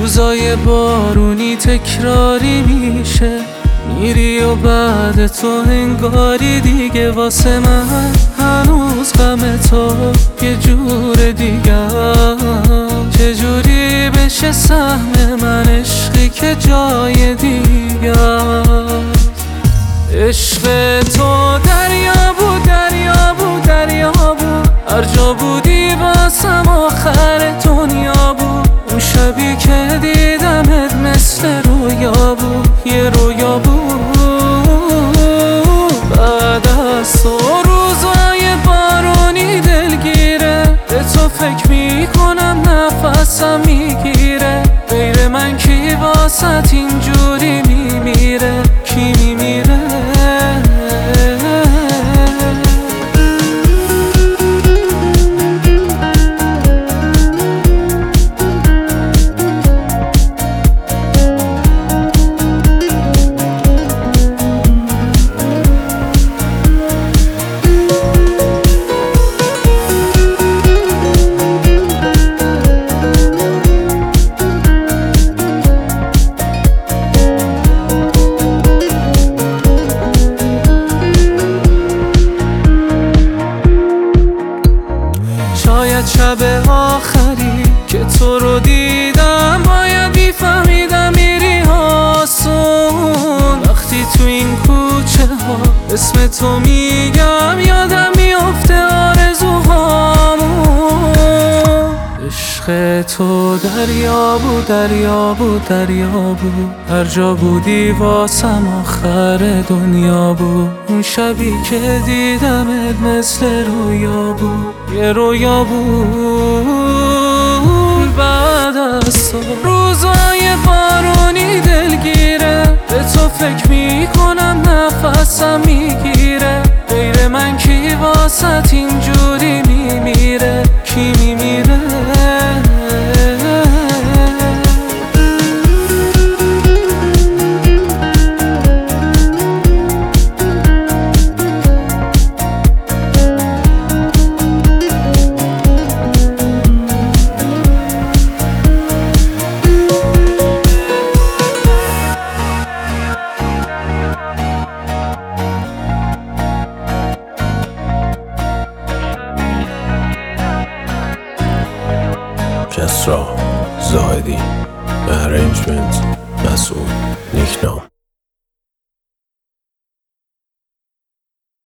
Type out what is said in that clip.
روزای بارونی تکراری میشه، میری و بعد تو انگاری دیگه واسه من هنوز غم تو یه جور دیگه. چجوری بشه سهم من عشقی که جای دیگه؟ عشق تو دریا بود، دریا بود، دریا بود، هر جا بودی واسم آخر دنیا بود. اون شبی که دیدمت مثل رویا بود، یه رویا بود. بعد از تو روزای بارونی دلگیره، به تو فکر میکنم نفسم میگیره. غیر من کی واسط اینجوری میمیره؟ کی میمیره؟ شاید شب آخری که تو رو دیدم باید میفهمیدم میری آسون. وقتی تو این کوچه ها اسم تو میگم یادم میافته آرزوهامون. عشق تو دریا بود، دریا بود، دریا بود، هر جا بودی واسم آخر دنیا بود. اون شبی که دیدمت مثل رویا بود، یه رویا بود. بعد از تو روزای بارونی دلگیره، به تو فکر میکنم نفسم میگیره. غیر من کی واسط اینجوری میمیره؟ کی میمیره؟ کسرا زاهدی، ارنجمنت مسعود نیکنام.